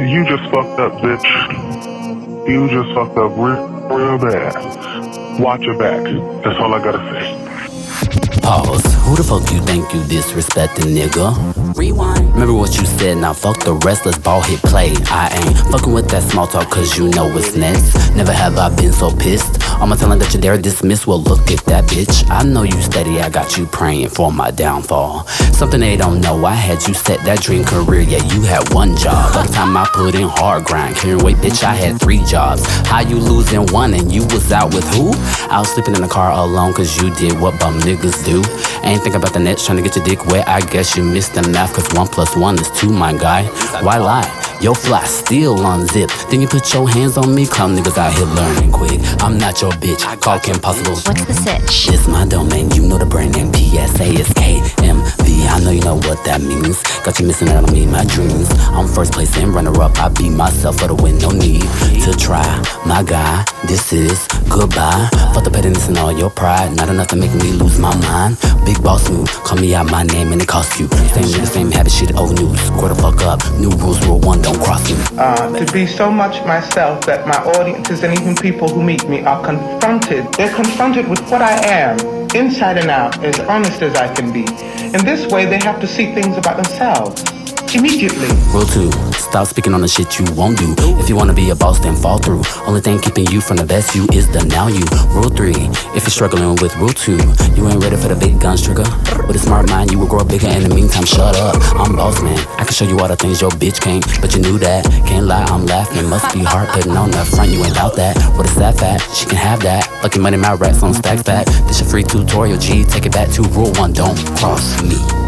You just fucked up, bitch. You just fucked up real bad. Watch your back. That's all I gotta say. Pause. Who the fuck you think you disrespecting, nigga? Rewind. Remember what you said, now fuck the rest, let's ball hit play. I ain't fucking with that small talk cause you know it's next. Never have I been so pissed. I'ma tell that you dare dismiss, well look at that bitch. I know you steady, I got you praying for my downfall. Something they don't know, I had you set that dream career, yeah you had one job. By the time I put in hard grind, carrying weight, bitch I had 3 jobs. How you losing one and you was out with who? I was sleeping in the car alone cause you did what bum niggas do. Ain't think about the nets, trying to get your dick wet. I guess you missed the math, cause 1 + 1 is 2, my guy. Why lie? Yo fly still unzip. Then you put your hands on me, clown niggas out here learning quick. I'm not your bitch, call Kim Possible. What's the sitch? It's my domain, you know the brand name. PSA is KMV, I know you know what that means. Got you missing out on me, my dreams. I'm first place and runner up, I beat myself for the win, no need to try. My guy, this is goodbye. Fuck the pettiness and all your pride, not enough to make me lose my mind. Big boss move, call me out my name and it costs you. Same nigga, same habit, shit, old news. Square the fuck up, new rules, rule 1, don't cross me. To be so much myself that my audiences and even people who meet me are confronted. They're confronted with what I am, inside and out, as honest as I can be. In this way, they have to see things about themselves immediately. Rule 2, stop speaking on the shit you won't do. If you wanna be a boss, then fall through. Only thing keeping you from the best you is the now you. Rule 3, if you're struggling with rule 2, you ain't ready for the big guns trigger. With a smart mind, you will grow bigger. In the meantime, shut up. I'm boss man. I can show you all the things your bitch can't, but you knew that. Can't lie, I'm laughing. Must be hard putting on the front. You ain't doubt that. What is that fat? She can have that. Lucky money, my rats on stacks fat. This a free tutorial. G, take it back to rule 1. Don't cross me.